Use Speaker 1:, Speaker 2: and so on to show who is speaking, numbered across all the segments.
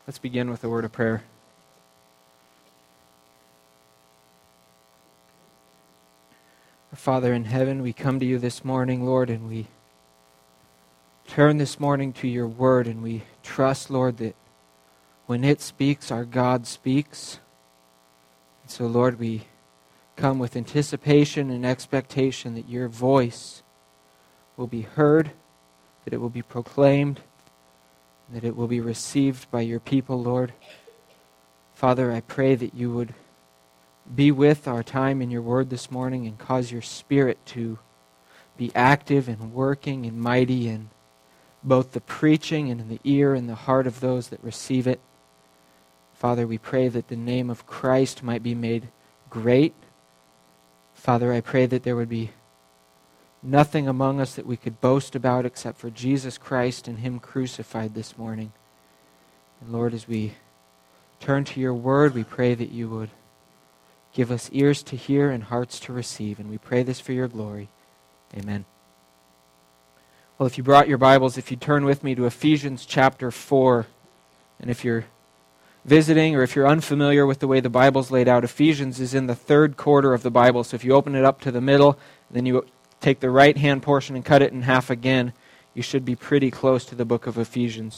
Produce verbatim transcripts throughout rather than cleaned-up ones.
Speaker 1: Let's begin with a word of prayer. Our Father in heaven, we come to you this morning, Lord, and we turn this morning to your word, and we trust, Lord, that when it speaks, our God speaks. And so, Lord, we come with anticipation and expectation that your voice will be heard, that it will be proclaimed, that it will be received by your people, Lord. Father, I pray that you would be with our time in your word this morning and cause your Spirit to be active and working and mighty in both the preaching and in the ear and the heart of those that receive it. Father, we pray that the name of Christ might be made great. Father, I pray that there would be nothing among us that we could boast about except for Jesus Christ and Him crucified this morning. And Lord, as we turn to your word, we pray that you would give us ears to hear and hearts to receive. And we pray this for your glory. Amen. Well, if you brought your Bibles, if you turn with me to Ephesians chapter four, and if you're visiting or if you're unfamiliar with the way the Bible's laid out, Ephesians is in the third quarter of the Bible. So if you open it up to the middle, then you take the right-hand portion and cut it in half again, you should be pretty close to the book of Ephesians.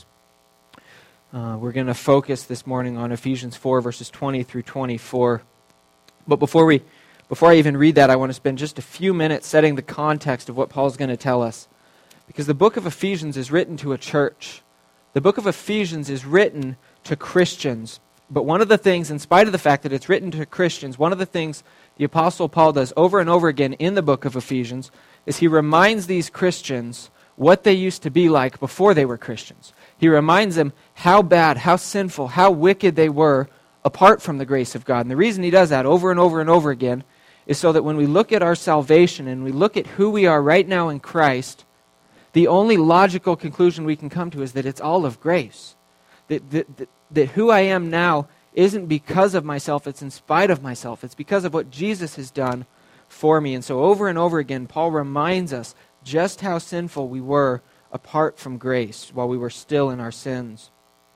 Speaker 1: Uh, we're going to focus this morning on Ephesians four, verses twenty through twenty-four. But before we, before I even read that, I want to spend just a few minutes setting the context of what Paul's going to tell us. Because the book of Ephesians is written to a church. The book of Ephesians is written to Christians. But one of the things, in spite of the fact that it's written to Christians, one of the things the Apostle Paul does over and over again in the book of Ephesians is he reminds these Christians what they used to be like before they were Christians. He reminds them how bad, how sinful, how wicked they were apart from the grace of God. And the reason he does that over and over and over again is so that when we look at our salvation and we look at who we are right now in Christ, the only logical conclusion we can come to is that it's all of grace. That, that, that, that who I am now isn't because of myself, it's in spite of myself. It's because of what Jesus has done for me. And so over and over again, Paul reminds us just how sinful we were apart from grace while we were still in our sins.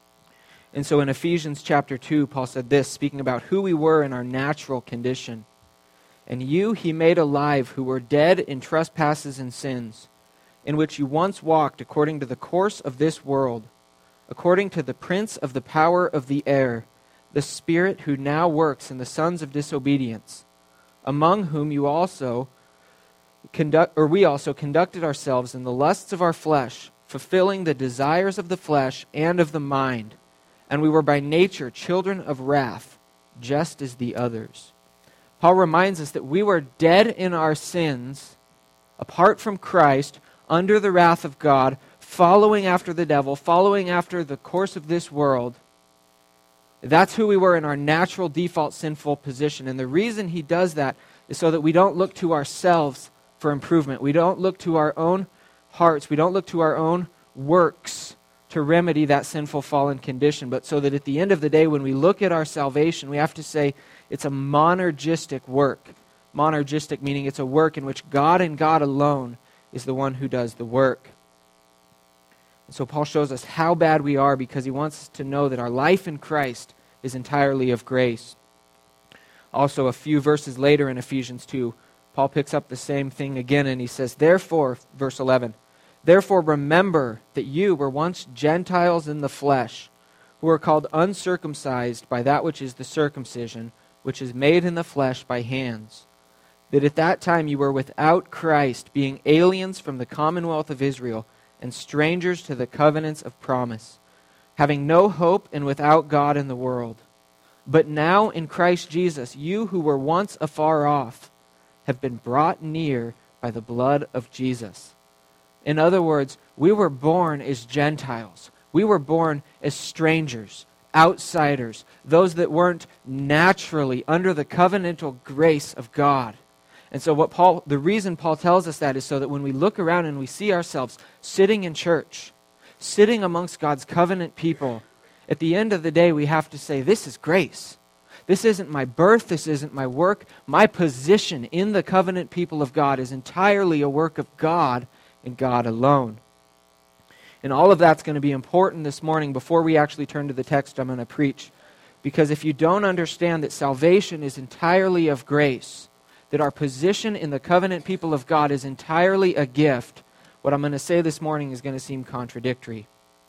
Speaker 1: And so in Ephesians chapter two, Paul said this, speaking about who we were in our natural condition. And you he made alive who were dead in trespasses and sins, in which you once walked according to the course of this world, according to the prince of the power of the air, the spirit who now works in the sons of disobedience, among whom you also conduct, or we also conducted ourselves in the lusts of our flesh, fulfilling the desires of the flesh and of the mind, and we were by nature children of wrath, just as the others. Paul reminds us that we were dead in our sins, apart from Christ, under the wrath of God, following after the devil, following after the course of this world. That's who we were in our natural default sinful position. And the reason he does that is so that we don't look to ourselves for improvement. We don't look to our own hearts. We don't look to our own works to remedy that sinful fallen condition. But so that at the end of the day, when we look at our salvation, we have to say it's a monergistic work. Monergistic meaning it's a work in which God and God alone is the one who does the work. And so Paul shows us how bad we are because he wants us to know that our life in Christ is entirely of grace. Also, a few verses later in Ephesians two, Paul picks up the same thing again and he says, therefore, verse eleven, therefore remember that you were once Gentiles in the flesh, who are called uncircumcised by that which is the circumcision, which is made in the flesh by hands. That at that time you were without Christ, being aliens from the commonwealth of Israel, and strangers to the covenants of promise, having no hope and without God in the world. But now in Christ Jesus, you who were once afar off have been brought near by the blood of Jesus. In other words, we were born as Gentiles. We were born as strangers, outsiders, those that weren't naturally under the covenantal grace of God. And so what Paul, the reason Paul tells us that is so that when we look around and we see ourselves sitting in church, sitting amongst God's covenant people, at the end of the day we have to say, this is grace. This isn't my birth, this isn't my work. My position in the covenant people of God is entirely a work of God and God alone. And all of that's going to be important this morning before we actually turn to the text I'm going to preach. Because if you don't understand that salvation is entirely of grace, that our position in the covenant people of God is entirely a gift, what I'm going to say this morning is going to seem contradictory.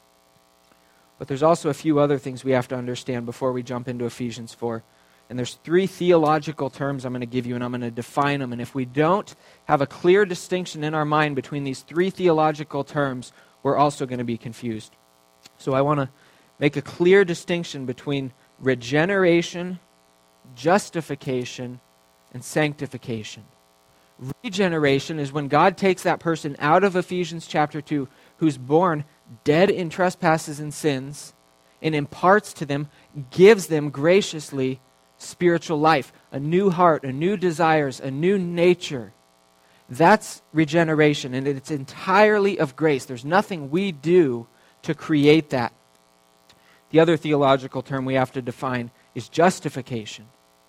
Speaker 1: But there's also a few other things we have to understand before we jump into Ephesians four. And there's three theological terms I'm going to give you, and I'm going to define them. And if we don't have a clear distinction in our mind between these three theological terms, we're also going to be confused. So I want to make a clear distinction between regeneration, justification, and sanctification. Regeneration is when God takes that person out of Ephesians chapter two, who's born dead in trespasses and sins, and imparts to them, gives them graciously spiritual life, a new heart, a new desires, a new nature. That's regeneration, and it's entirely of grace. There's nothing we do to create that. The other theological term we have to define is justification.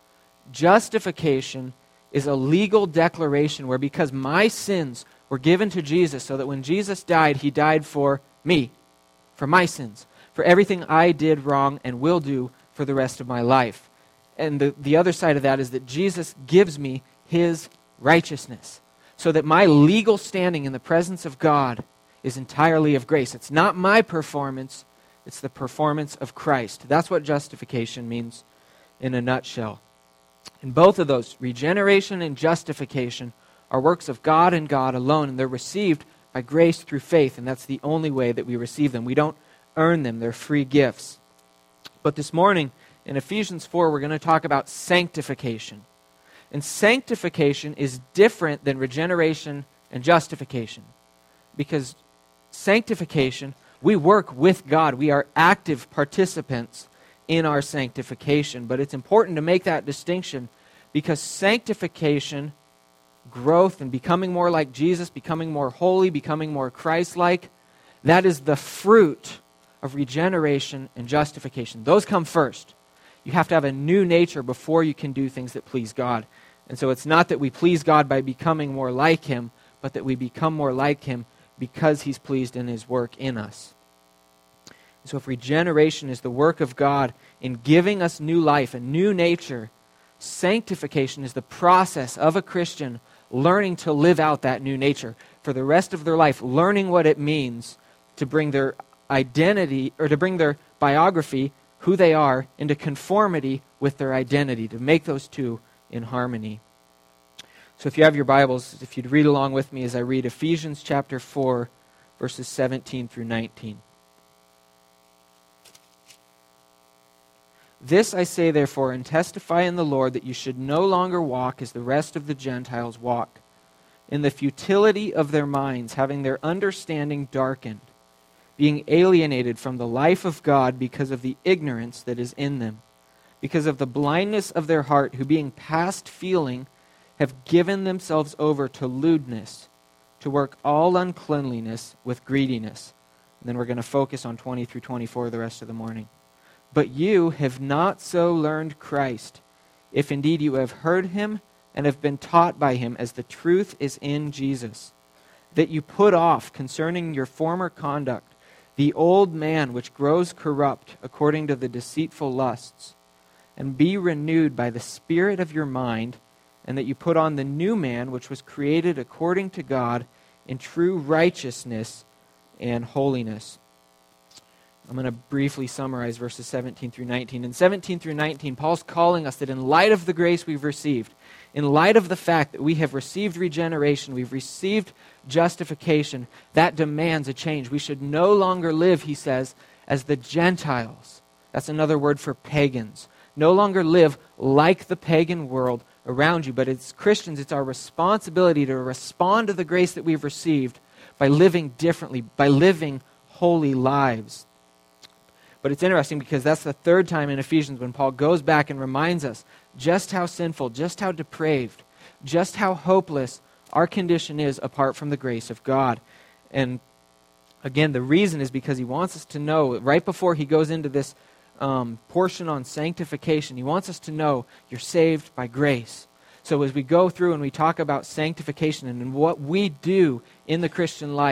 Speaker 1: Justification is a legal declaration where, because my sins were given to Jesus, so that when Jesus died, he died for me, for my sins, for everything I did wrong and will do for the rest of my life. And the, the other side of that is that Jesus gives me his righteousness, so that my legal standing in the presence of God is entirely of grace. It's not my performance, it's the performance of Christ. That's what justification means in a nutshell. And both of those, regeneration and justification, are works of God and God alone, and they're received by grace through faith, and that's the only way that we receive them. We don't earn them. They're free gifts. But this morning, in Ephesians four, we're going to talk about sanctification. And sanctification is different than regeneration and justification. Because sanctification, we work with God. We are active participants in our sanctification. But it's important to make that distinction, because sanctification, growth and becoming more like Jesus, becoming more holy, becoming more Christ-like, that is the fruit of regeneration and justification. Those come first. You have to have a new nature before you can do things that please God. And so it's not that we please God by becoming more like him, but that we become more like him because he's pleased in his work in us. So if regeneration is the work of God in giving us new life, a new nature, sanctification is the process of a Christian learning to live out that new nature for the rest of their life, learning what it means to bring their identity, or to bring their biography, who they are, into conformity with their identity, to make those two in harmony. So if you have your Bibles, if you'd read along with me as I read Ephesians chapter four, verses seventeen through nineteen. This I say, therefore, and testify in the Lord, that you should no longer walk as the rest of the Gentiles walk, in the futility of their minds, having their understanding darkened, being alienated from the life of God because of the ignorance that is in them, because of the blindness of their heart, who being past feeling have given themselves over to lewdness, to work all uncleanliness with greediness. And then we're going to focus on twenty through twenty-four the rest of the morning. But you have not so learned Christ, if indeed you have heard him and have been taught by him, as the truth is in Jesus, that you put off concerning your former conduct the old man which grows corrupt according to the deceitful lusts, and be renewed by the spirit of your mind, and that you put on the new man which was created according to God in true righteousness and holiness. I'm going to briefly summarize verses seventeen through nineteen. In seventeen through nineteen, Paul's calling us that in light of the grace we've received, in light of the fact that we have received regeneration, we've received justification, that demands a change. We should no longer live, he says, as the Gentiles. That's another word for pagans. No longer live like the pagan world around you, but as Christians, it's our responsibility to respond to the grace that we've received by living differently, by living holy lives. But it's interesting because that's the third time in Ephesians when Paul goes back and reminds us just how sinful, just how depraved, just how hopeless our condition is apart from the grace of God. And again, the reason is because he wants us to know, right before he goes into this um, portion on sanctification, he wants us to know you're saved by grace. So as we go through and we talk about sanctification and what we do in the Christian life,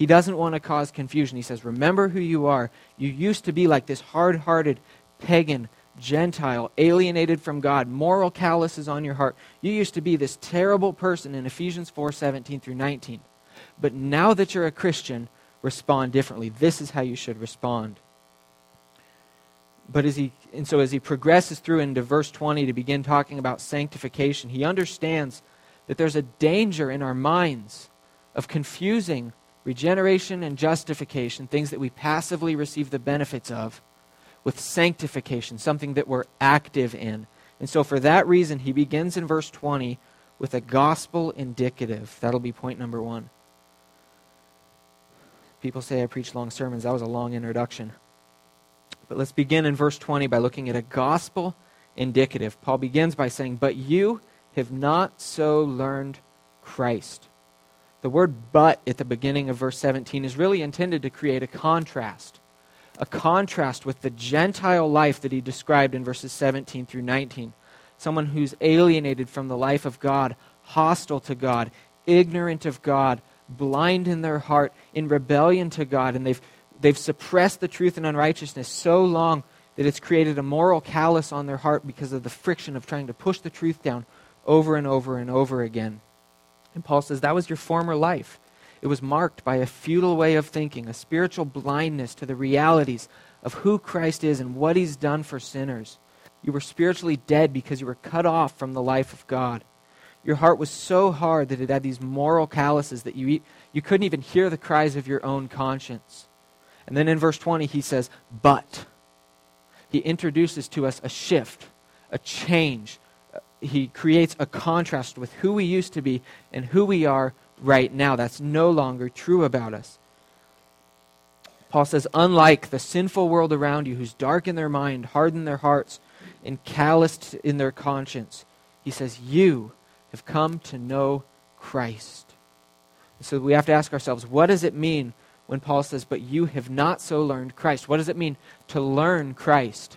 Speaker 1: He doesn't want to cause confusion. He says, remember who you are. You used to be like this hard-hearted, pagan, Gentile, alienated from God, moral calluses on your heart. You used to be this terrible person in Ephesians four seventeen through nineteen. But now that you're a Christian, respond differently. This is how you should respond. But as he, and so as he progresses through into verse twenty to begin talking about sanctification, he understands that there's a danger in our minds of confusing regeneration and justification, things that we passively receive the benefits of, with sanctification, something that we're active in. And so for that reason, he begins in verse twenty with a gospel indicative. That'll be point number one. People say I preach long sermons. That was a long introduction. But let's begin in verse twenty by looking at a gospel indicative. Paul begins by saying, but you have not so learned Christ. The word but at the beginning of verse seventeen is really intended to create a contrast. A contrast with the Gentile life that he described in verses seventeen through nineteen. Someone who's alienated from the life of God, hostile to God, ignorant of God, blind in their heart, in rebellion to God, and they've, they've suppressed the truth and unrighteousness so long that it's created a moral callous on their heart because of the friction of trying to push the truth down over and over and over again. And Paul says that was your former life. It was marked by a futile way of thinking, a spiritual blindness to the realities of who Christ is and what he's done for sinners. You were spiritually dead because you were cut off from the life of God. Your heart was so hard that it had these moral calluses that you, you couldn't even hear the cries of your own conscience. And then in verse twenty he says, but. He introduces to us a shift, a change. He creates a contrast with who we used to be and who we are right now. That's no longer true about us. Paul says, unlike the sinful world around you who's dark in their mind, hardened their hearts, and calloused in their conscience, he says, you have come to know Christ. So we have to ask ourselves, what does it mean when Paul says, but you have not so learned Christ? What does it mean to learn Christ?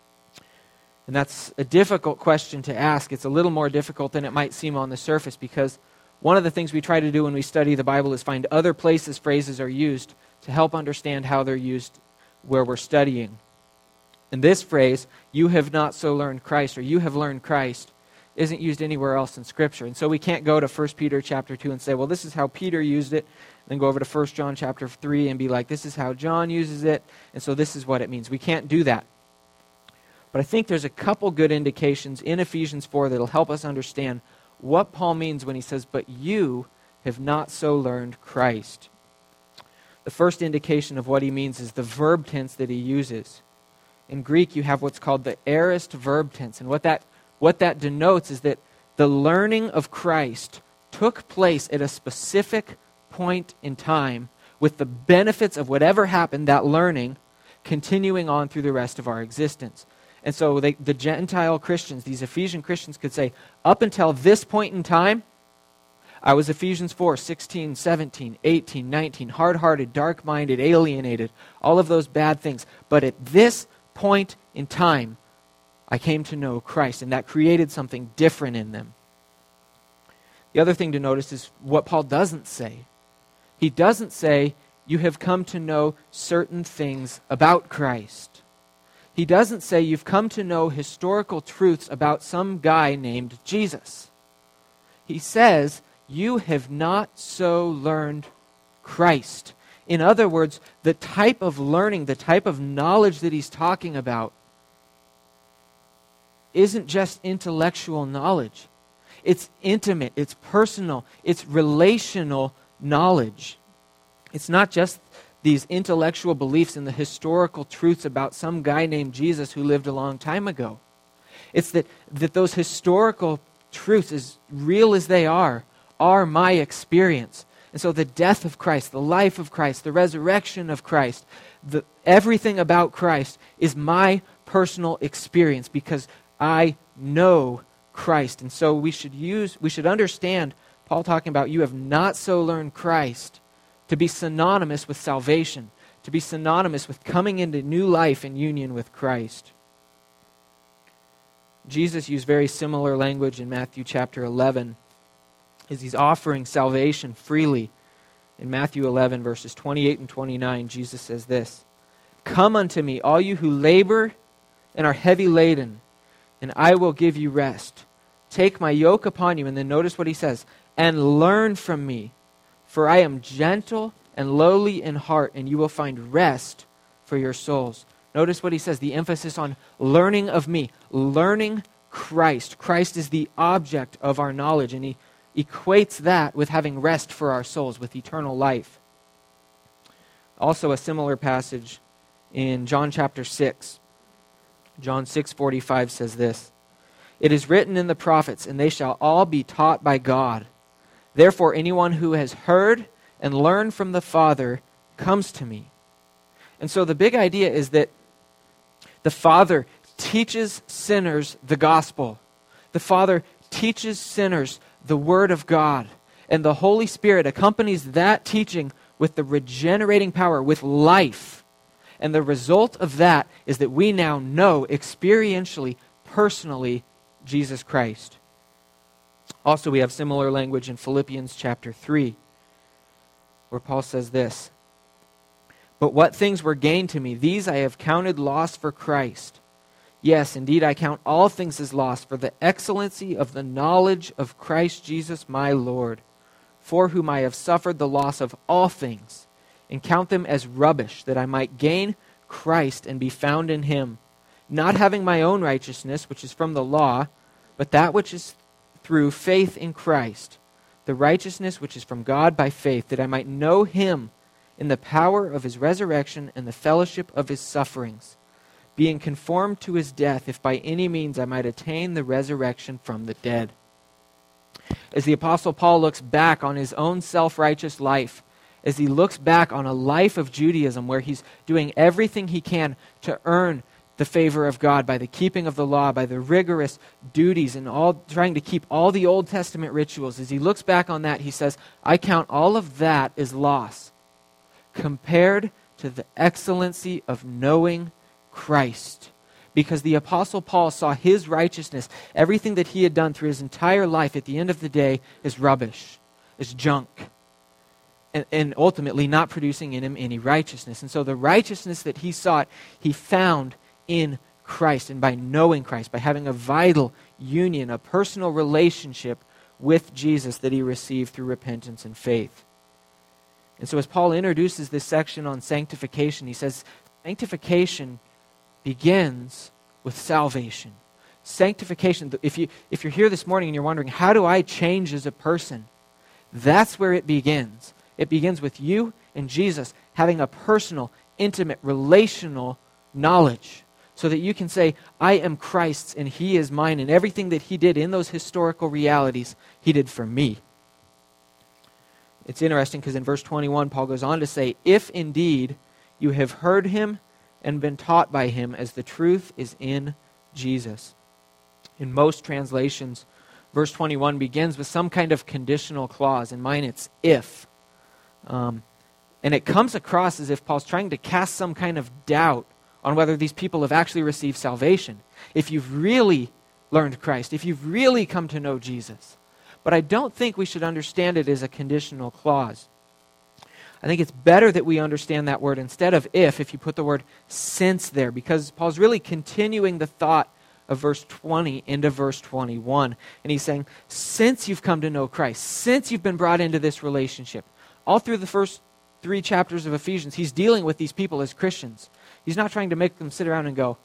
Speaker 1: And that's a difficult question to ask. It's a little more difficult than it might seem on the surface, because one of the things we try to do when we study the Bible is find other places phrases are used to help understand how they're used where we're studying. And this phrase, you have not so learned Christ, or you have learned Christ, isn't used anywhere else in Scripture. And so we can't go to First Peter chapter two and say, well, this is how Peter used it, and then go over to First John chapter three and be like, this is how John uses it, and so this is what it means. We can't do that. But I think there's a couple good indications in Ephesians four that will help us understand what Paul means when he says, but you have not so learned Christ. The first indication of what he means is the verb tense that he uses. In Greek, you have what's called the aorist verb tense. And what that, what that denotes is that the learning of Christ took place at a specific point in time with the benefits of whatever happened, that learning, continuing on through the rest of our existence. And so they, the Gentile Christians, these Ephesian Christians could say, up until this point in time, I was Ephesians four, sixteen, seventeen, eighteen, nineteen, hard-hearted, dark-minded, alienated, all of those bad things. But at this point in time, I came to know Christ, and that created something different in them. The other thing to notice is what Paul doesn't say. He doesn't say, you have come to know certain things about Christ. He doesn't say you've come to know historical truths about some guy named Jesus. He says, you have not so learned Christ. In other words, the type of learning, the type of knowledge that he's talking about isn't just intellectual knowledge. It's intimate, it's personal, it's relational knowledge. It's not just these intellectual beliefs and the historical truths about some guy named Jesus who lived a long time ago. It's that, that those historical truths, as real as they are, are my experience. And so the death of Christ, the life of Christ, the resurrection of Christ, the, everything about Christ is my personal experience because I know Christ. And so we should use, we should understand Paul talking about you have not so learned Christ to be synonymous with salvation, to be synonymous with coming into new life in union with Christ. Jesus used very similar language in Matthew chapter eleven as he's offering salvation freely. In Matthew eleven, verses twenty-eight and twenty-nine, Jesus says this, "Come unto me, all you who labor and are heavy laden, and I will give you rest. Take my yoke upon you," and then notice what he says, "and learn from me, for I am gentle and lowly in heart, and you will find rest for your souls." Notice what he says, the emphasis on learning of me, learning Christ. Christ is the object of our knowledge, and he equates that with having rest for our souls, with eternal life. Also a similar passage in John chapter six. John six forty-five says this, "It is written in the prophets, and they shall all be taught by God. Therefore anyone who has heard and learned from the Father comes to me." And so the big idea is that the Father teaches sinners the gospel. The Father teaches sinners the Word of God. And the Holy Spirit accompanies that teaching with the regenerating power, with life. And the result of that is that we now know experientially, personally, Jesus Christ. Also, we have similar language in Philippians chapter three, where Paul says this, "But what things were gained to me, these I have counted loss for Christ. Yes, indeed, I count all things as loss for the excellency of the knowledge of Christ Jesus my Lord, for whom I have suffered the loss of all things, and count them as rubbish, that I might gain Christ and be found in him, not having my own righteousness, which is from the law, but that which is through faith in Christ, the righteousness which is from God by faith, that I might know him in the power of his resurrection and the fellowship of his sufferings, being conformed to his death, if by any means I might attain the resurrection from the dead." As the Apostle Paul looks back on his own self-righteous life, as he looks back on a life of Judaism where he's doing everything he can to earn the favor of God by the keeping of the law, by the rigorous duties, and all trying to keep all the Old Testament rituals, as he looks back on that, he says, "I count all of that as loss compared to the excellency of knowing Christ." Because the Apostle Paul saw his righteousness, everything that he had done through his entire life at the end of the day, is rubbish, is junk, and, and ultimately not producing in him any righteousness. And so the righteousness that he sought, he found in Christ, and by knowing Christ, by having a vital union, a personal relationship with Jesus that he received through repentance and faith. And so as Paul introduces this section on sanctification, he says, sanctification begins with salvation. Sanctification, if, you, if you're here this morning and you're wondering, how do I change as a person? That's where it begins. It begins with you and Jesus having a personal, intimate, relational knowledge, so that you can say, I am Christ's and he is mine, and everything that he did in those historical realities, he did for me. It's interesting because in verse twenty-one, Paul goes on to say, "If indeed you have heard him and been taught by him, as the truth is in Jesus." In most translations, verse twenty-one begins with some kind of conditional clause. In mine, it's if. Um, and it comes across as if Paul's trying to cast some kind of doubt on whether these people have actually received salvation. If you've really learned Christ, if you've really come to know Jesus. But I don't think we should understand it as a conditional clause. I think it's better that we understand that word instead of if, if you put the word since there, because Paul's really continuing the thought of verse twenty into verse twenty-one. And he's saying, since you've come to know Christ, since you've been brought into this relationship, all through the first three chapters of Ephesians, he's dealing with these people as Christians. He's not trying to make them sit around and go,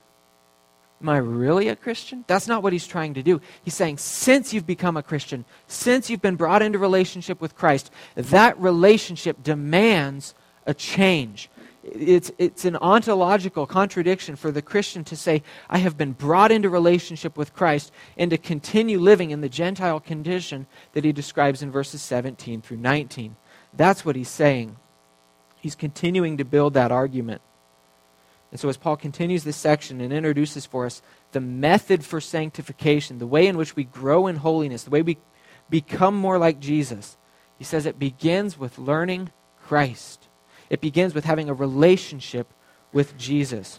Speaker 1: am I really a Christian? That's not what he's trying to do. He's saying, since you've become a Christian, since you've been brought into relationship with Christ, that relationship demands a change. It's, it's an ontological contradiction for the Christian to say, I have been brought into relationship with Christ, and to continue living in the Gentile condition that he describes in verses seventeen through nineteen. That's what he's saying. He's continuing to build that argument. And so as Paul continues this section and introduces for us the method for sanctification, the way in which we grow in holiness, the way we become more like Jesus, he says it begins with learning Christ. It begins with having a relationship with Jesus.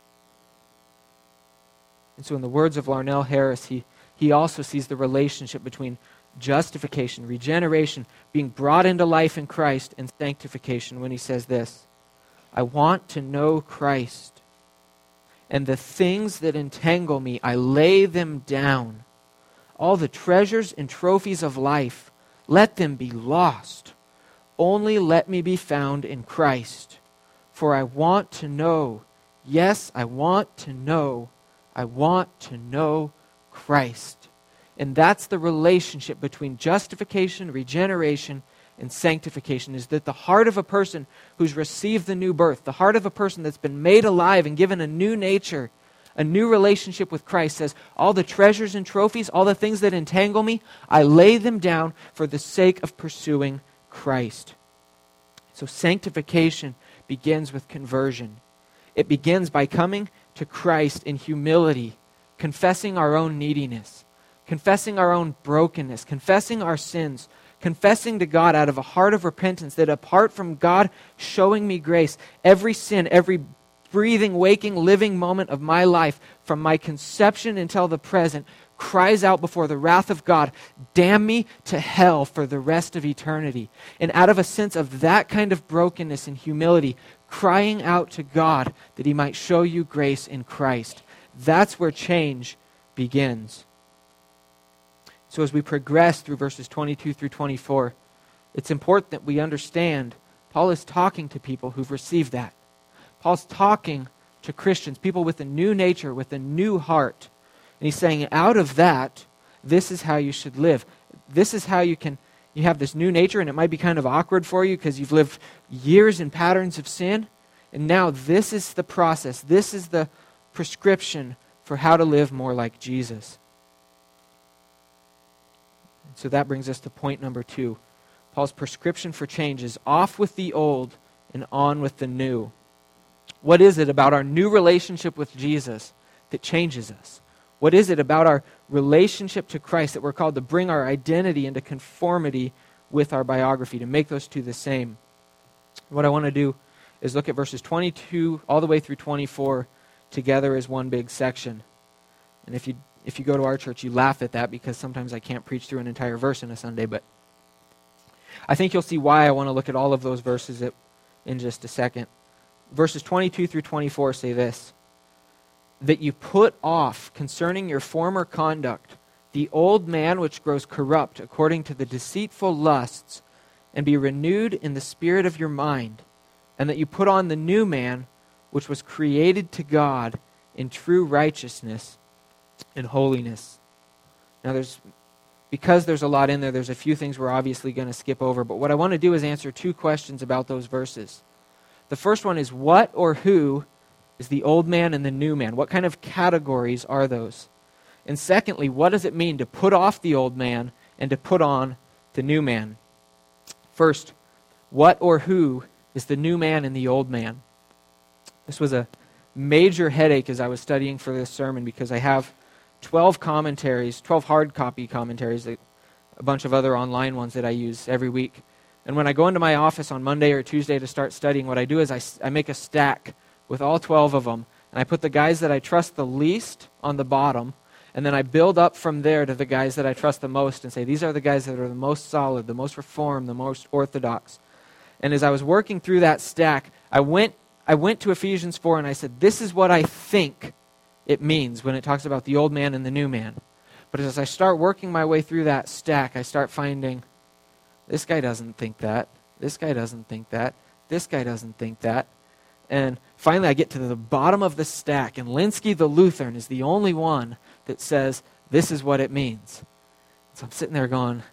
Speaker 1: And so in the words of Larnell Harris, he, he also sees the relationship between justification, regeneration, being brought into life in Christ, and sanctification when he says this, I want to know Christ, and the things that entangle me, I lay them down. All the treasures and trophies of life, let them be lost. Only let me be found in Christ. For I want to know, yes, I want to know, I want to know Christ. And that's the relationship between justification, regeneration, and sanctification, is that the heart of a person who's received the new birth, the heart of a person that's been made alive and given a new nature, a new relationship with Christ, says, all the treasures and trophies, all the things that entangle me, I lay them down for the sake of pursuing Christ. So sanctification begins with conversion. It begins by coming to Christ in humility, confessing our own neediness, confessing our own brokenness, confessing our sins, confessing to God out of a heart of repentance that apart from God showing me grace, every sin, every breathing, waking, living moment of my life, from my conception until the present, cries out before the wrath of God, damn me to hell for the rest of eternity. And out of a sense of that kind of brokenness and humility, crying out to God that he might show you grace in Christ. That's where change begins. So as we progress through verses twenty-two through twenty-four, it's important that we understand Paul is talking to people who've received that. Paul's talking to Christians, people with a new nature, with a new heart. And he's saying, out of that, this is how you should live. This is how you can, you have this new nature, and it might be kind of awkward for you because you've lived years in patterns of sin. And now this is the process. This is the prescription for how to live more like Jesus. So that brings us to point number two. Paul's prescription for change is off with the old and on with the new. What is it about our new relationship with Jesus that changes us? What is it about our relationship to Christ that we're called to bring our identity into conformity with our biography, to make those two the same? What I want to do is look at verses twenty-two all the way through twenty-four together as one big section. And if you if you go to our church, you laugh at that because sometimes I can't preach through an entire verse in a Sunday, but I think you'll see why I want to look at all of those verses in just a second. Verses twenty-two through twenty-four say this, that you put off concerning your former conduct the old man which grows corrupt according to the deceitful lusts, and be renewed in the spirit of your mind, and that you put on the new man which was created to God in true righteousness and holiness. Now there's, because there's a lot in there, there's a few things we're obviously going to skip over, but what I want to do is answer two questions about those verses. The first one is, what or who is the old man and the new man? What kind of categories are those? And secondly, what does it mean to put off the old man and to put on the new man? First, what or who is the new man and the old man? This was a major headache as I was studying for this sermon because I have twelve commentaries, twelve hard copy commentaries, a bunch of other online ones that I use every week. And when I go into my office on Monday or Tuesday to start studying, what I do is I, I make a stack with all twelve of them, and I put the guys that I trust the least on the bottom, and then I build up from there to the guys that I trust the most and say, these are the guys that are the most solid, the most reformed, the most orthodox. And as I was working through that stack, I went I went to Ephesians four and I said, this is what I think it means when it talks about the old man and the new man. But as I start working my way through that stack, I start finding, this guy doesn't think that, this guy doesn't think that, this guy doesn't think that. And finally I get to the bottom of the stack, and Linsky the Lutheran is the only one that says, this is what it means. So I'm sitting there going,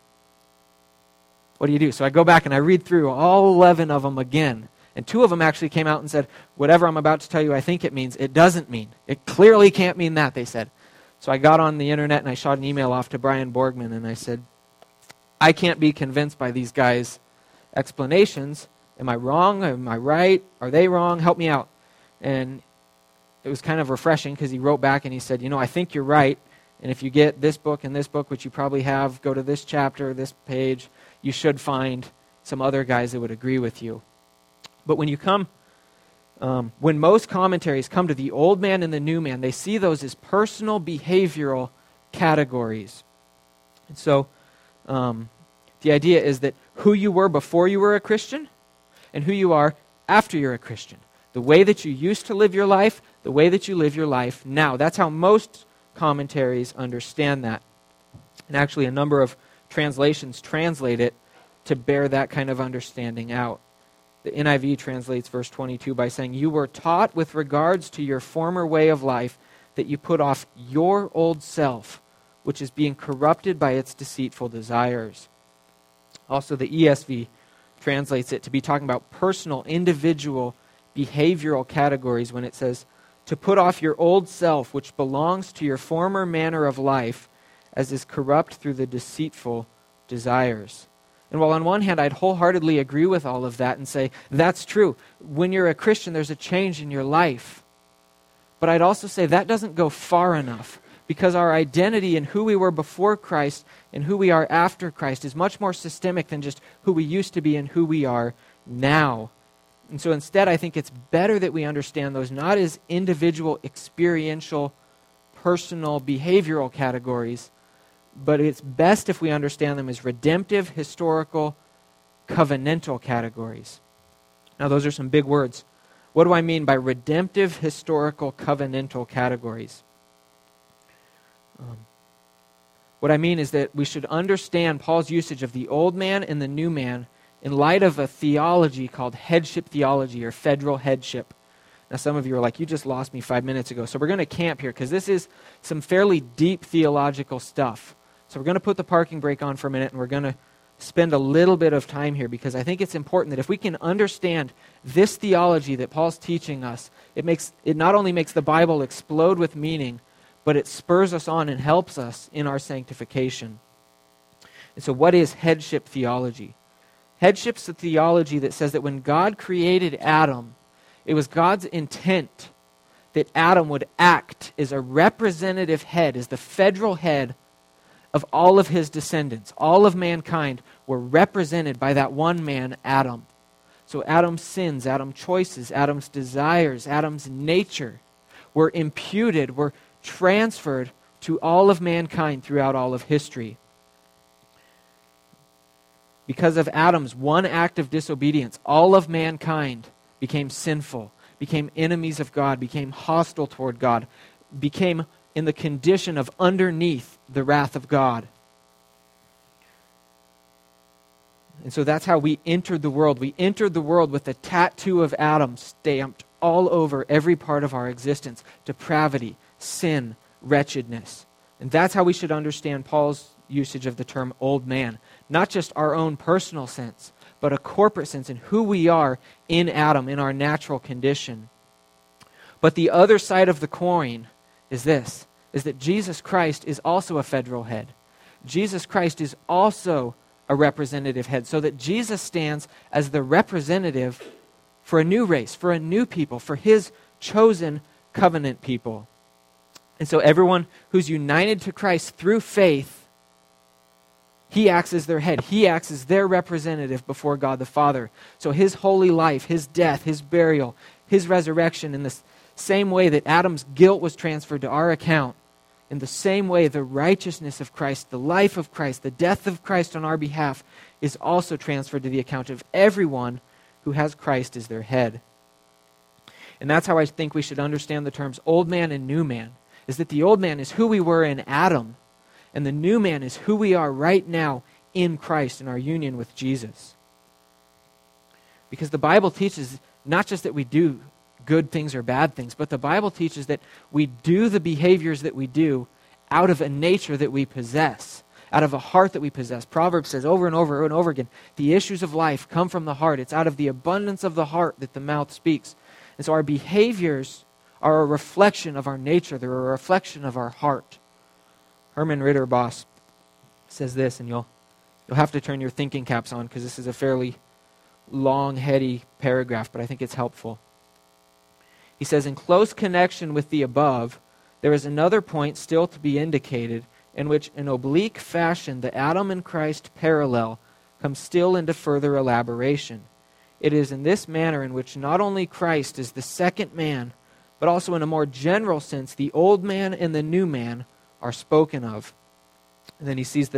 Speaker 1: what do you do? So I go back and I read through all eleven of them again. And two of them actually came out and said, whatever I'm about to tell you I think it means, it doesn't mean. It clearly can't mean that, they said. So I got on the internet and I shot an email off to Brian Borgman and I said, I can't be convinced by these guys' explanations. Am I wrong? Am I right? Are they wrong? Help me out. And it was kind of refreshing because he wrote back and he said, you know, I think you're right. And if you get this book and this book, which you probably have, go to this chapter, this page, you should find some other guys that would agree with you. But when you come, um, when most commentaries come to the old man and the new man, they see those as personal behavioral categories. And so Um, the idea is that who you were before you were a Christian and who you are after you're a Christian. The way that you used to live your life, the way that you live your life now. That's how most commentaries understand that. And actually a number of translations translate it to bear that kind of understanding out. The N I V translates verse twenty-two by saying, "You were taught with regards to your former way of life that you put off your old self, which is being corrupted by its deceitful desires." Also, the E S V translates it to be talking about personal, individual, behavioral categories when it says, "To put off your old self, which belongs to your former manner of life, as is corrupt through the deceitful desires." And while on one hand I'd wholeheartedly agree with all of that and say, that's true. When you're a Christian, there's a change in your life. But I'd also say that doesn't go far enough, because our identity and who we were before Christ and who we are after Christ is much more systemic than just who we used to be and who we are now. And so instead, I think it's better that we understand those not as individual, experiential, personal, behavioral categories, but it's best if we understand them as redemptive, historical, covenantal categories. Now, those are some big words. What do I mean by redemptive, historical, covenantal categories? Um, what I mean is that we should understand Paul's usage of the old man and the new man in light of a theology called headship theology or federal headship. Now, some of you are like, you just lost me five minutes ago. So we're going to camp here because this is some fairly deep theological stuff. So we're going to put the parking brake on for a minute and we're going to spend a little bit of time here because I think it's important that if we can understand this theology that Paul's teaching us, it makes it not only makes the Bible explode with meaning, but it spurs us on and helps us in our sanctification. And so what is headship theology? Headship's a theology that says that when God created Adam, it was God's intent that Adam would act as a representative head, as the federal head of all of his descendants. All of mankind were represented by that one man, Adam. So Adam's sins, Adam's choices, Adam's desires, Adam's nature were imputed, were transferred to all of mankind throughout all of history. Because of Adam's one act of disobedience, all of mankind became sinful, became enemies of God, became hostile toward God, became in the condition of underneath the wrath of God. And so that's how we entered the world. We entered the world with the tattoo of Adam stamped all over every part of our existence. Depravity, sin, wretchedness. And that's how we should understand Paul's usage of the term old man. Not just our own personal sense, but a corporate sense in who we are in Adam, in our natural condition. But the other side of the coin is this, is that Jesus Christ is also a federal head. Jesus Christ is also a representative head, so that Jesus stands as the representative for a new race, for a new people, for his chosen covenant people. And so everyone who's united to Christ through faith, he acts as their head. He acts as their representative before God the Father. So his holy life, his death, his burial, his resurrection, in the same way that Adam's guilt was transferred to our account, in the same way the righteousness of Christ, the life of Christ, the death of Christ on our behalf is also transferred to the account of everyone who has Christ as their head. And that's how I think we should understand the terms old man and new man, is that the old man is who we were in Adam, and the new man is who we are right now in Christ, in our union with Jesus. Because the Bible teaches not just that we do good things or bad things, but the Bible teaches that we do the behaviors that we do out of a nature that we possess, out of a heart that we possess. Proverbs says over and over and over again, the issues of life come from the heart. It's out of the abundance of the heart that the mouth speaks. And so our behaviors are a reflection of our nature. They're a reflection of our heart. Herman Ritterboss says this, and you'll you'll have to turn your thinking caps on because this is a fairly long, heady paragraph, but I think it's helpful. He says, in close connection with the above, there is another point still to be indicated in which in oblique fashion the Adam and Christ parallel comes still into further elaboration. It is in this manner in which not only Christ is the second man, but also in a more general sense, the old man and the new man are spoken of. And then he sees the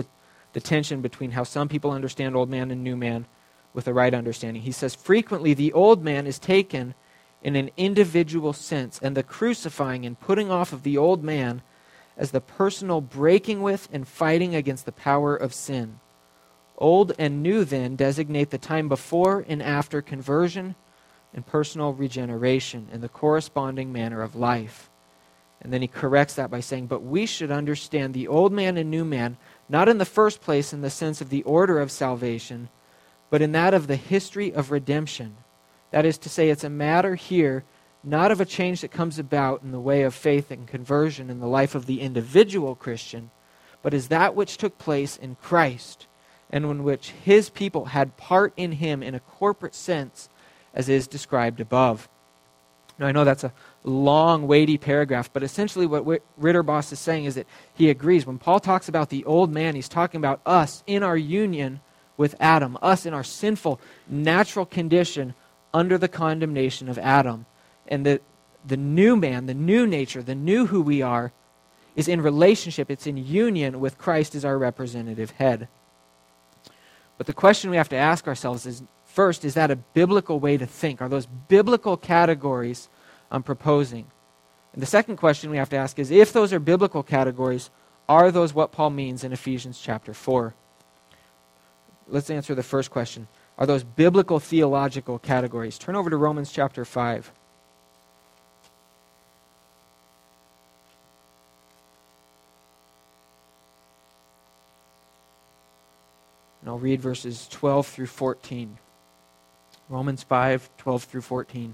Speaker 1: the tension between how some people understand old man and new man with the right understanding. He says, frequently the old man is taken in an individual sense, and the crucifying and putting off of the old man as the personal breaking with and fighting against the power of sin. Old and new, then, designate the time before and after conversion and personal regeneration in the corresponding manner of life. And then he corrects that by saying, but we should understand the old man and new man, not in the first place in the sense of the order of salvation, but in that of the history of redemption. That is to say, it's a matter here not of a change that comes about in the way of faith and conversion in the life of the individual Christian, but is that which took place in Christ, and in which his people had part in him in a corporate sense, as is described above. Now, I know that's a long, weighty paragraph, but essentially what Ritterboss is saying is that he agrees. When Paul talks about the old man, he's talking about us in our union with Adam, us in our sinful, natural condition under the condemnation of Adam. And the, the new man, the new nature, the new who we are, is in relationship, it's in union with Christ as our representative head. But the question we have to ask ourselves is, first, is that a biblical way to think? Are those biblical categories I'm proposing? And the second question we have to ask is, if those are biblical categories, are those what Paul means in Ephesians chapter four? Let's answer the first question. Are those biblical theological categories? Turn over to Romans chapter five. And I'll read verses twelve through fourteen. Romans five, twelve through fourteen.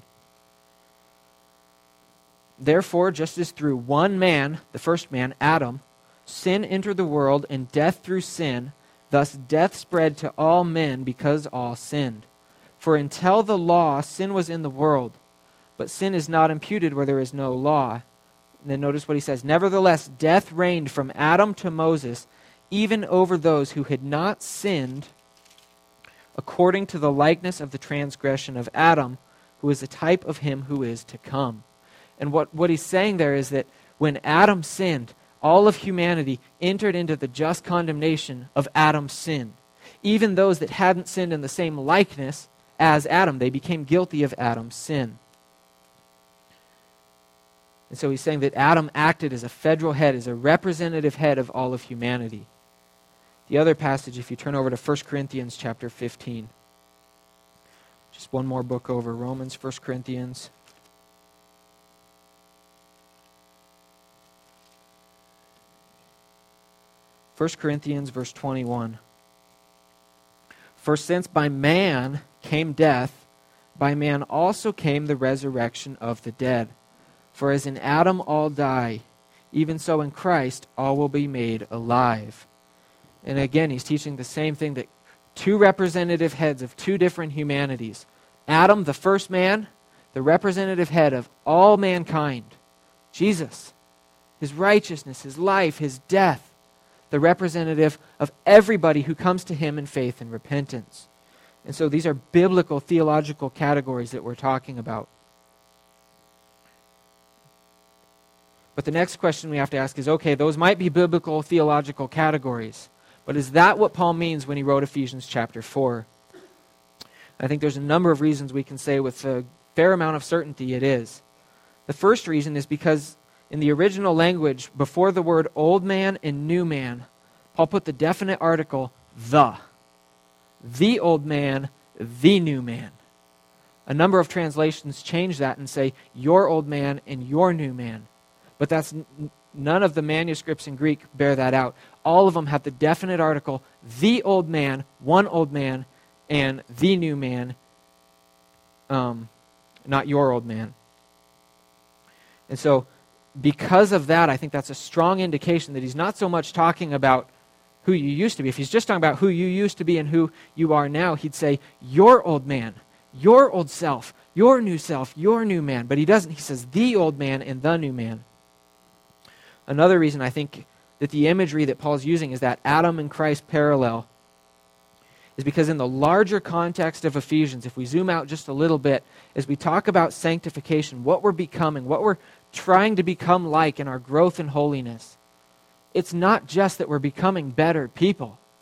Speaker 1: Therefore, just as through one man, the first man, Adam, sin entered the world, and death through sin, thus death spread to all men because all sinned. For until the law, sin was in the world, but sin is not imputed where there is no law. And then notice what he says. Nevertheless, death reigned from Adam to Moses, even over those who had not sinned, according to the likeness of the transgression of Adam, who is a type of him who is to come. And what, what he's saying there is that when Adam sinned, all of humanity entered into the just condemnation of Adam's sin. Even those that hadn't sinned in the same likeness as Adam, they became guilty of Adam's sin. And so he's saying that Adam acted as a federal head, as a representative head of all of humanity. The other passage, if you turn over to First Corinthians chapter fifteen. Just one more book over, Romans, First Corinthians. First Corinthians verse twenty-one. For since by man came death, by man also came the resurrection of the dead. For as in Adam all die, even so in Christ all will be made alive. And again, he's teaching the same thing, that two representative heads of two different humanities. Adam, the first man, the representative head of all mankind. Jesus, his righteousness, his life, his death, the representative of everybody who comes to him in faith and repentance. And so these are biblical theological categories that we're talking about. But the next question we have to ask is, okay, those might be biblical theological categories, but is that what Paul means when he wrote Ephesians chapter four? I think there's a number of reasons we can say with a fair amount of certainty it is. The first reason is because in the original language, before the word old man and new man, Paul put the definite article, the. The old man, the new man. A number of translations change that and say, your old man and your new man. But that's n- none of the manuscripts in Greek bear that out. All of them have the definite article, the old man, one old man, and the new man, um, not your old man. And so, because of that, I think that's a strong indication that he's not so much talking about who you used to be. If he's just talking about who you used to be and who you are now, he'd say, your old man, your old self, your new self, your new man. But he doesn't. He says, the old man and the new man. Another reason I think that the imagery that Paul's using is that Adam and Christ parallel is because in the larger context of Ephesians, if we zoom out just a little bit, as we talk about sanctification, what we're becoming, what we're trying to become like in our growth in holiness, it's not just that we're becoming better people.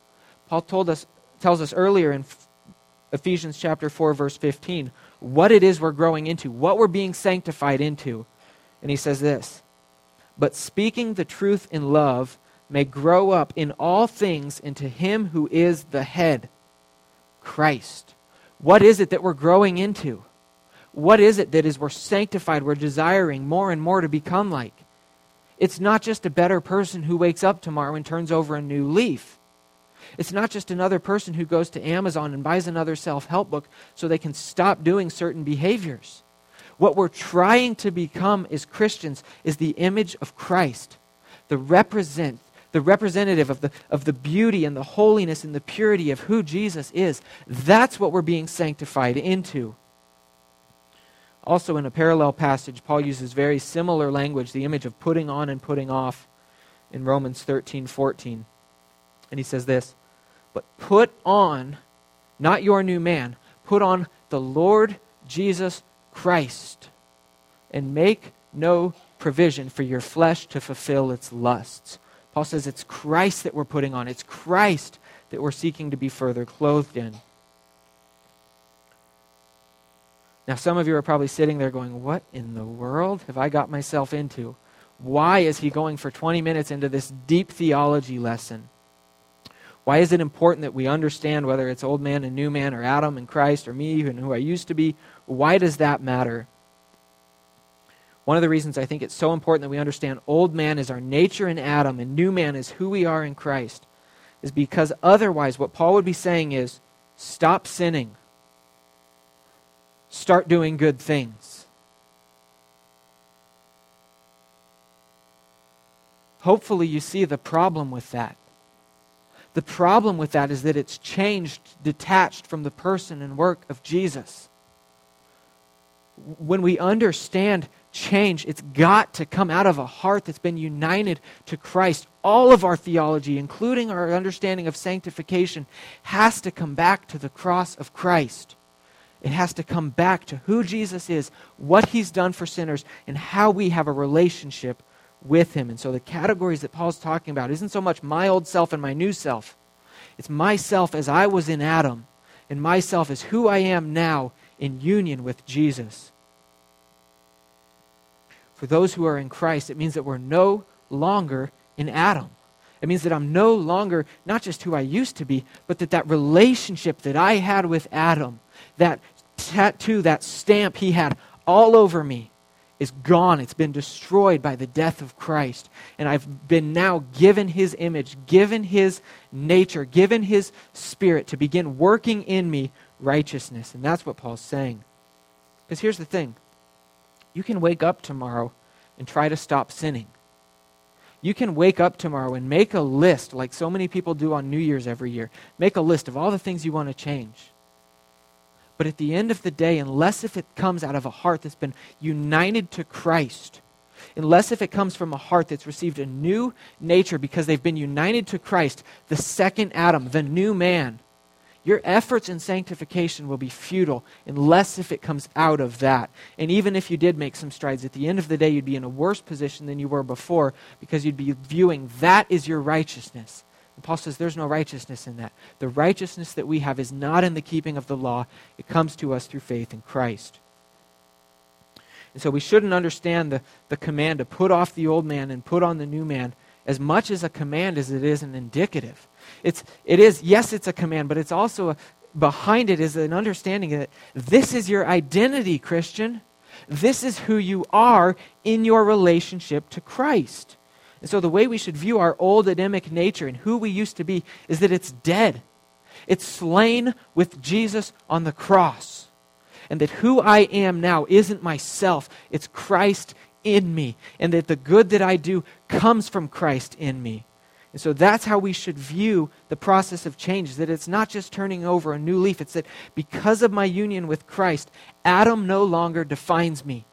Speaker 1: Paul told us, tells us earlier in Ephesians chapter four, verse fifteen, what it is we're growing into, what we're being sanctified into. And he says this, "But speaking the truth in love may grow up in all things into him who is the head, Christ." What is it that we're growing into? What is it that is we're sanctified, we're desiring more and more to become like? It's not just a better person who wakes up tomorrow and turns over a new leaf. It's not just another person who goes to Amazon and buys another self-help book so they can stop doing certain behaviors. What we're trying to become as Christians is the image of Christ, the represent, the representative of the, of the beauty and the holiness and the purity of who Jesus is. That's what we're being sanctified into. Also in a parallel passage, Paul uses very similar language, the image of putting on and putting off, in Romans thirteen fourteen. And he says this, "But put on, not your new man, put on the Lord Jesus Christ, and make no provision for your flesh to fulfill its lusts." Paul says it's Christ that we're putting on. It's Christ that we're seeking to be further clothed in. Now, some of you are probably sitting there going, what in the world have I got myself into? Why is he going for twenty minutes into this deep theology lesson? Why is it important that we understand whether it's old man and new man, or Adam and Christ, or me and who I used to be? Why does that matter? One of the reasons I think it's so important that we understand old man is our nature in Adam and new man is who we are in Christ is because otherwise what Paul would be saying is, stop sinning. Start doing good things. Hopefully you see the problem with that. The problem with that is that it's changed, detached from the person and work of Jesus. When we understand change, it's got to come out of a heart that's been united to Christ. All of our theology, including our understanding of sanctification, has to come back to the cross of Christ. It has to come back to who Jesus is, what he's done for sinners, and how we have a relationship with him. And so the categories that Paul's talking about isn't so much my old self and my new self. It's myself as I was in Adam, and myself as who I am now in union with Jesus. For those who are in Christ, it means that we're no longer in Adam. It means that I'm no longer not just who I used to be, but that that relationship that I had with Adam, that tattoo, that stamp he had all over me, is gone. It's been destroyed by the death of Christ. And I've been now given his image, given his nature, given his spirit to begin working in me righteousness. And that's what Paul's saying. Because here's the thing. You can wake up tomorrow and try to stop sinning. You can wake up tomorrow and make a list, like so many people do on New Year's every year. Make a list of all the things you want to change. But at the end of the day, unless if it comes out of a heart that's been united to Christ, unless if it comes from a heart that's received a new nature because they've been united to Christ, the second Adam, the new man, your efforts in sanctification will be futile unless if it comes out of that. And even if you did make some strides, at the end of the day, you'd be in a worse position than you were before because you'd be viewing that as your righteousness. And Paul says there's no righteousness in that. The righteousness that we have is not in the keeping of the law. It comes to us through faith in Christ. And so we shouldn't understand the, the command to put off the old man and put on the new man as much as a command as it is an indicative. It's, it is, yes, it's a command, but it's also, a, behind it is an understanding that this is your identity, Christian. This is who you are in your relationship to Christ. And so the way we should view our old Adamic nature and who we used to be is that it's dead. It's slain with Jesus on the cross. And that who I am now isn't myself, it's Christ in me. And that the good that I do comes from Christ in me. And so that's how we should view the process of change, is that it's not just turning over a new leaf. It's that because of my union with Christ, Adam no longer defines me.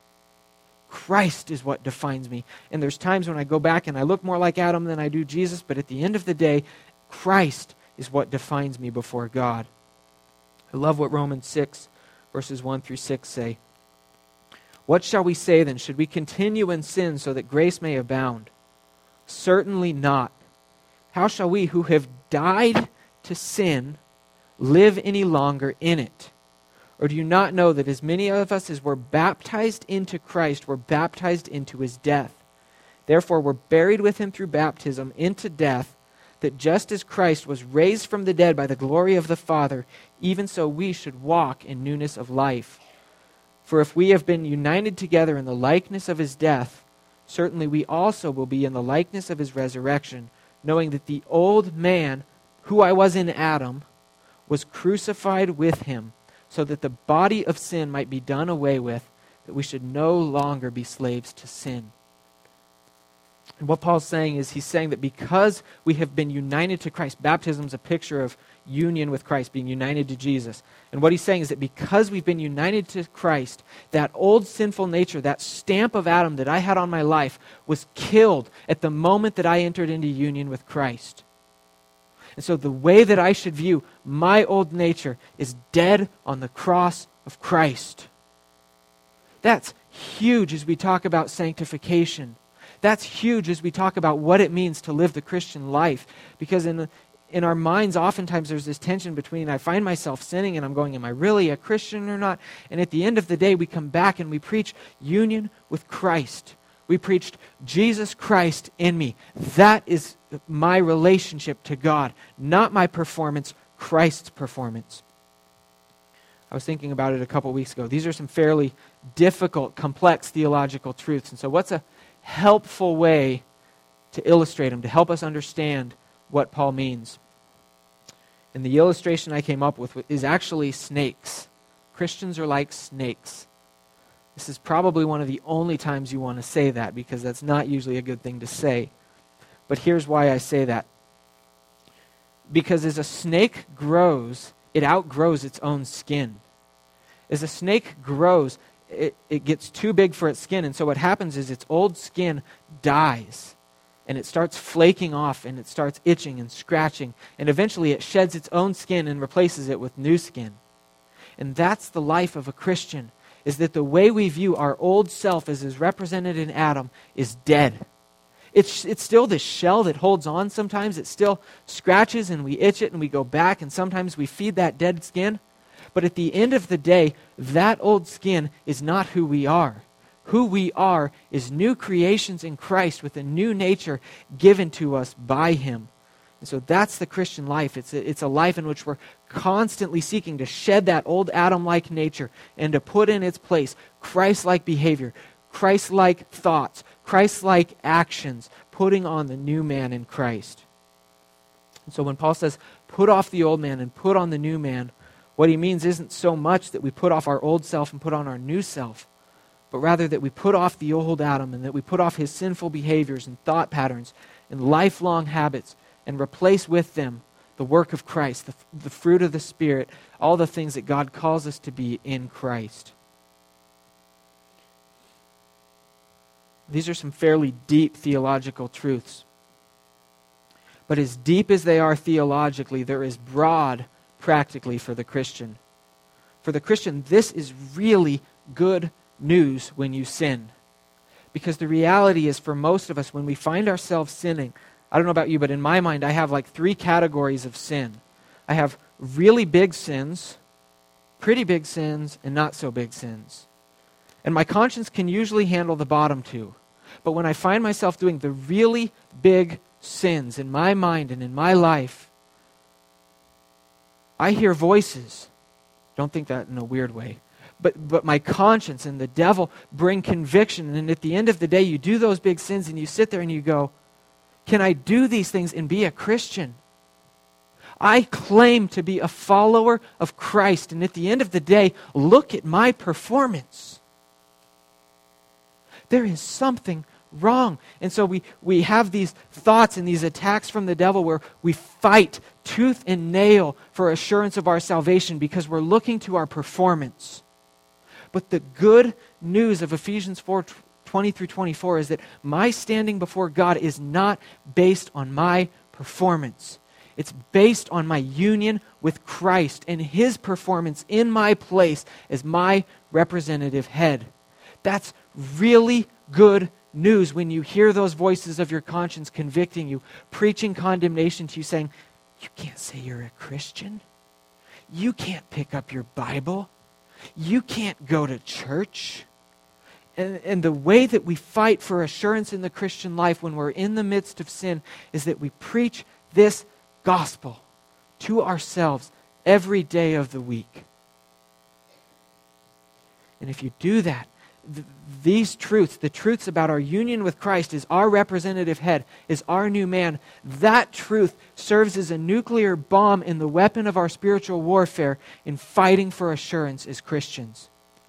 Speaker 1: Christ is what defines me. And there's times when I go back and I look more like Adam than I do Jesus, but at the end of the day, Christ is what defines me before God. I love what Romans six, verses one through six say. What shall we say then? Should we continue in sin so that grace may abound? Certainly not. How shall we who have died to sin, live any longer in it? Or do you not know that as many of us as were baptized into Christ were baptized into his death? Therefore we're buried with him through baptism into death, that just as Christ was raised from the dead by the glory of the Father, even so we should walk in newness of life. For if we have been united together in the likeness of his death, certainly we also will be in the likeness of his resurrection, knowing that the old man, who I was in Adam, was crucified with him, so that the body of sin might be done away with, that we should no longer be slaves to sin. And what Paul's saying is, he's saying that because we have been united to Christ, baptism is a picture of union with Christ, being united to Jesus. And what he's saying is that because we've been united to Christ, that old sinful nature, that stamp of Adam that I had on my life, was killed at the moment that I entered into union with Christ. And so the way that I should view my old nature is dead on the cross of Christ. That's huge as we talk about sanctification. That's huge as we talk about what it means to live the Christian life. Because in, the, in our minds, oftentimes there's this tension between I find myself sinning and I'm going, am I really a Christian or not? And at the end of the day, we come back and we preach union with Christ. We preached Jesus Christ in me. That is my relationship to God, not my performance, Christ's performance. I was thinking about it a couple weeks ago. These are some fairly difficult, complex theological truths. And so what's a helpful way to illustrate them, to help us understand what Paul means? And the illustration I came up with is actually snakes. Christians are like snakes. This is probably one of the only times you want to say that, because that's not usually a good thing to say. But here's why I say that. Because as a snake grows, it outgrows its own skin. As a snake grows, it, it gets too big for its skin, and so what happens is its old skin dies, and it starts flaking off, and it starts itching and scratching, and eventually it sheds its own skin and replaces it with new skin. And that's the life of a Christian, is that the way we view our old self as is represented in Adam is dead. It's, it's still this shell that holds on sometimes. It still scratches and we itch it and we go back and sometimes we feed that dead skin. But at the end of the day, that old skin is not who we are. Who we are is new creations in Christ with a new nature given to us by him. And so that's the Christian life. It's a, it's a life in which we're constantly seeking to shed that old Adam-like nature and to put in its place Christ-like behavior, Christ-like thoughts, Christ-like actions, putting on the new man in Christ. And so when Paul says, put off the old man and put on the new man, what he means isn't so much that we put off our old self and put on our new self, but rather that we put off the old Adam and that we put off his sinful behaviors and thought patterns and lifelong habits and replace with them the work of Christ, the, the fruit of the Spirit, all the things that God calls us to be in Christ. These are some fairly deep theological truths. But as deep as they are theologically, they're as broad practically for the Christian. For the Christian, this is really good news when you sin. Because the reality is, for most of us, when we find ourselves sinning, I don't know about you, but in my mind, I have like three categories of sin. I have really big sins, pretty big sins, and not so big sins. And my conscience can usually handle the bottom two. But when I find myself doing the really big sins in my mind and in my life, I hear voices. Don't think that in a weird way. But but my conscience and the devil bring conviction. And at the end of the day, you do those big sins and you sit there and you go, can I do these things and be a Christian? I claim to be a follower of Christ. And at the end of the day, look at my performance. There is something wrong. And so we, we have these thoughts and these attacks from the devil where we fight tooth and nail for assurance of our salvation because we're looking to our performance. But the good news of Ephesians four twenty through twenty-four is that my standing before God is not based on my performance. It's based on my union with Christ and his performance in my place as my representative head. That's really good news when you hear those voices of your conscience convicting you, preaching condemnation to you, saying, You can't say you're a Christian. You can't pick up your Bible. You can't go to church. And, and the way that we fight for assurance in the Christian life when we're in the midst of sin is that we preach this gospel to ourselves every day of the week. And if you do that, th- these truths, the truths about our union with Christ as our representative head, as our new man, that truth serves as a nuclear bomb in the weapon of our spiritual warfare in fighting for assurance as Christians.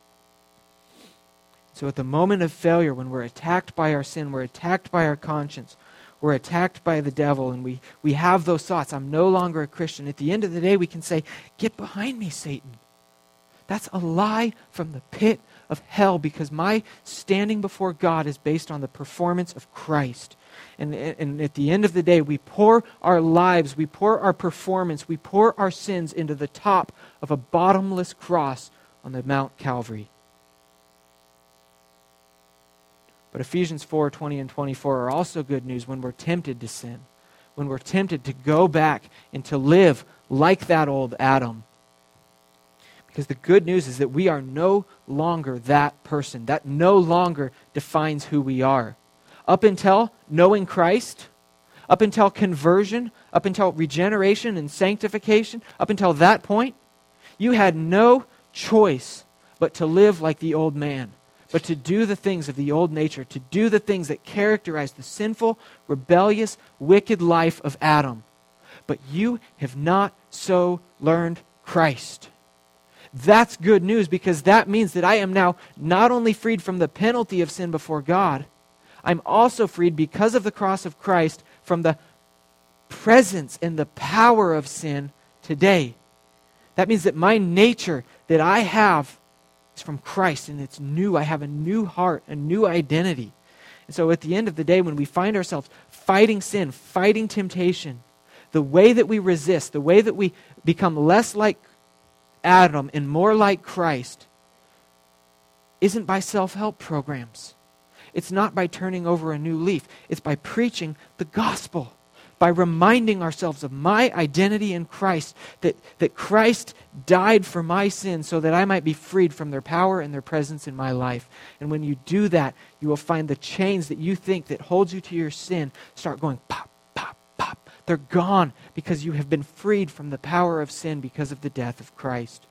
Speaker 1: So at the moment of failure, when we're attacked by our sin, we're attacked by our conscience, we're attacked by the devil, and we, we have those thoughts, I'm no longer a Christian. At the end of the day, we can say, get behind me, Satan. That's a lie from the pit of hell, because my standing before God is based on the performance of Christ. And, and at the end of the day, we pour our lives, we pour our performance, we pour our sins into the top of a bottomless cross on the Mount Calvary. But Ephesians four, twenty and twenty-four are also good news when we're tempted to sin, when we're tempted to go back and to live like that old Adam. Because the good news is that we are no longer that person. That no longer defines who we are. Up until knowing Christ, up until conversion, up until regeneration and sanctification, up until that point, you had no choice but to live like the old man, but to do the things of the old nature, to do the things that characterize the sinful, rebellious, wicked life of Adam. But you have not so learned Christ. That's good news, because that means that I am now not only freed from the penalty of sin before God, I'm also freed because of the cross of Christ from the presence and the power of sin today. That means that my nature that I have is from Christ, and it's new. I have a new heart, a new identity. And so at the end of the day, when we find ourselves fighting sin, fighting temptation, the way that we resist, the way that we become less like Adam and more like Christ isn't by self-help programs. It's not by turning over a new leaf. It's by preaching the gospel, by reminding ourselves of my identity in Christ, that, that Christ died for my sins so that I might be freed from their power and their presence in my life. And when you do that, you will find the chains that you think that hold you to your sin start going pop, pop, pop. They're gone because you have been freed from the power of sin because of the death of Christ.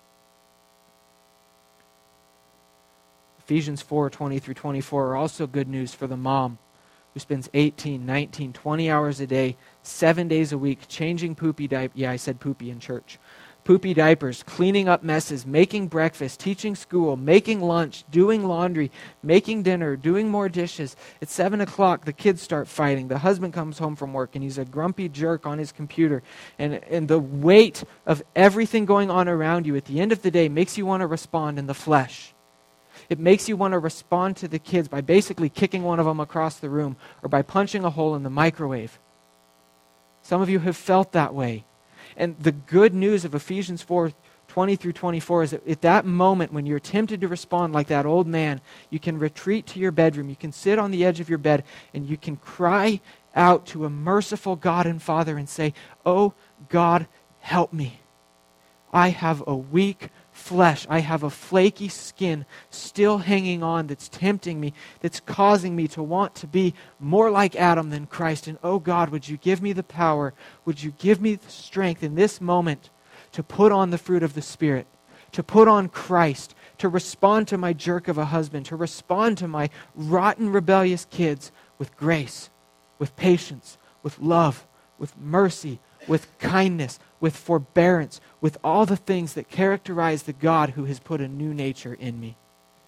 Speaker 1: Ephesians four, twenty through twenty-four are also good news for the mom who spends eighteen, nineteen, twenty hours a day, seven days a week, changing poopy diapers. Yeah, I said poopy in church. Poopy diapers, cleaning up messes, making breakfast, teaching school, making lunch, doing laundry, making dinner, doing more dishes. At seven o'clock, the kids start fighting. The husband comes home from work, and he's a grumpy jerk on his computer. And, and the weight of everything going on around you at the end of the day makes you want to respond in the flesh. It makes you want to respond to the kids by basically kicking one of them across the room or by punching a hole in the microwave. Some of you have felt that way. And the good news of Ephesians four, twenty through twenty-four is that at that moment when you're tempted to respond like that old man, you can retreat to your bedroom, you can sit on the edge of your bed, and you can cry out to a merciful God and Father and say, "Oh God, help me. I have a weak flesh. I have a flaky skin still hanging on that's tempting me, that's causing me to want to be more like Adam than Christ. And oh God, would you give me the power, would you give me the strength in this moment to put on the fruit of the Spirit, to put on Christ, to respond to my jerk of a husband, to respond to my rotten, rebellious kids with grace, with patience, with love, with mercy, with kindness, with forbearance, with all the things that characterize the God who has put a new nature in me."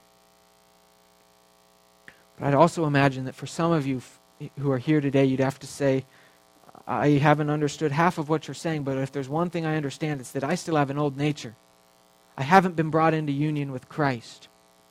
Speaker 1: But I'd also imagine that for some of you f- who are here today, you'd have to say, "I haven't understood half of what you're saying, but if there's one thing I understand, it's that I still have an old nature. I haven't been brought into union with Christ.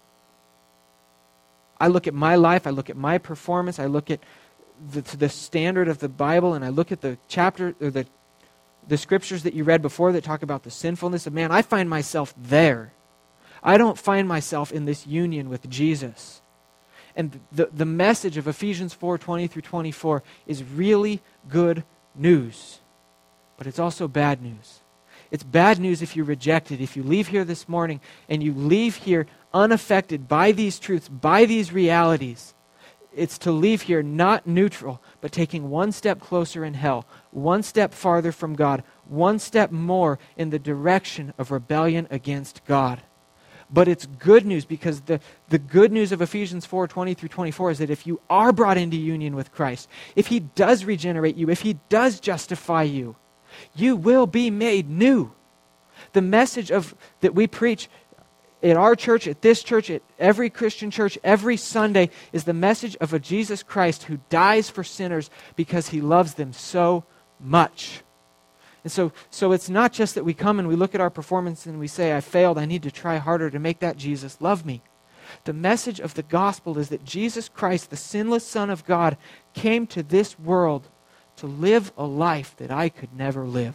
Speaker 1: I look at my life, I look at my performance, I look at the, the standard of the Bible, and I look at the chapter or the the scriptures that you read before that talk about the sinfulness of man. I find myself there. I don't find myself in this union with Jesus." And the, the message of Ephesians four, twenty through twenty-four is really good news. but it's also bad news. It's bad news if you reject it. If you leave here this morning and you leave here unaffected by these truths, by these realities, it's to leave here not neutral, but taking one step closer in hell, one step farther from God, one step more in the direction of rebellion against God. But it's good news, because the, the good news of Ephesians four twenty through twenty-four is that if you are brought into union with Christ, if He does regenerate you, if He does justify you, you will be made new. The message of that we preach at our church, at this church, at every Christian church, every Sunday, is the message of a Jesus Christ who dies for sinners because He loves them so much. And so, so it's not just that we come and we look at our performance and we say, I failed, I need to try harder to make that Jesus love me. The message of the gospel is that Jesus Christ, the sinless Son of God, came to this world to live a life that I could never live.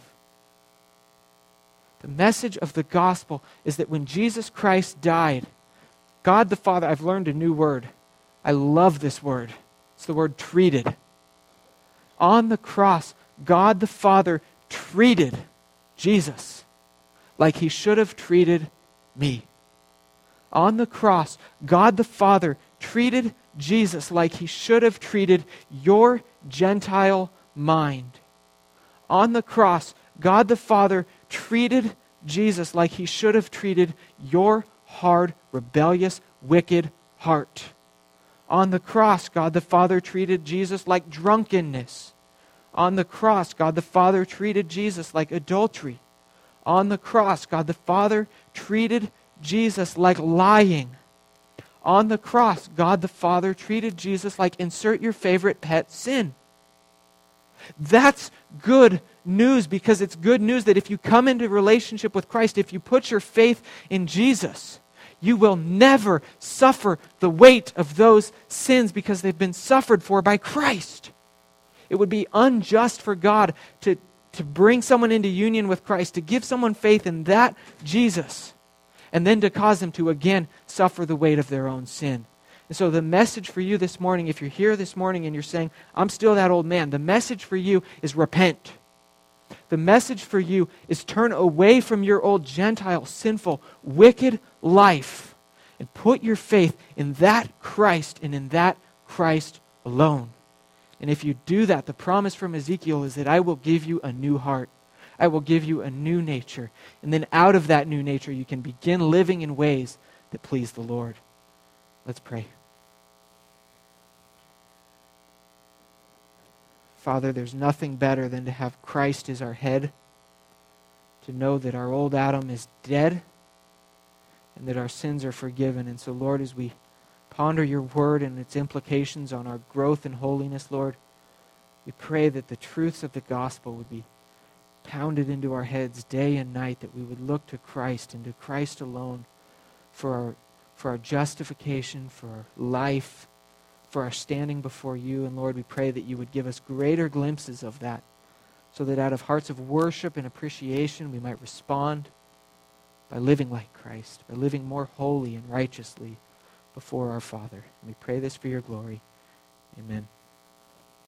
Speaker 1: The message of the gospel is that when Jesus Christ died, God the Father, I've learned a new word. I love this word. It's the word treated. On the cross, God the Father treated Jesus like He should have treated me. On the cross, God the Father treated Jesus like He should have treated your Gentile mind. On the cross, God the Father treated Jesus like He should have treated your hard, rebellious, wicked heart. On the cross, God the Father treated Jesus like drunkenness. On the cross, God the Father treated Jesus like adultery. On the cross, God the Father treated Jesus like lying. On the cross, God the Father treated Jesus like insert your favorite pet sin. That's good news, because it's good news that if you come into relationship with Christ, if you put your faith in Jesus, you will never suffer the weight of those sins because they've been suffered for by Christ. It would be unjust for God to, to bring someone into union with Christ, to give someone faith in that Jesus, and then to cause them to again suffer the weight of their own sin. And so the message for you this morning, if you're here this morning and you're saying, I'm still that old man, the message for you is repent. The message for you is turn away from your old Gentile, sinful, wicked life and put your faith in that Christ and in that Christ alone. And if you do that, the promise from Ezekiel is that I will give you a new heart. I will give you a new nature. And then out of that new nature, you can begin living in ways that please the Lord. Let's pray. Father, there's nothing better than to have Christ as our head, to know that our old Adam is dead and that our sins are forgiven. And so, Lord, as we ponder your word and its implications on our growth in holiness, Lord, we pray that the truths of the gospel would be pounded into our heads day and night, that we would look to Christ and to Christ alone for our, for our justification, for our life, for our standing before you. And Lord, we pray that you would give us greater glimpses of that, so that out of hearts of worship and appreciation we might respond by living like Christ, by living more holy and righteously before our Father. And we pray this for your glory. Amen.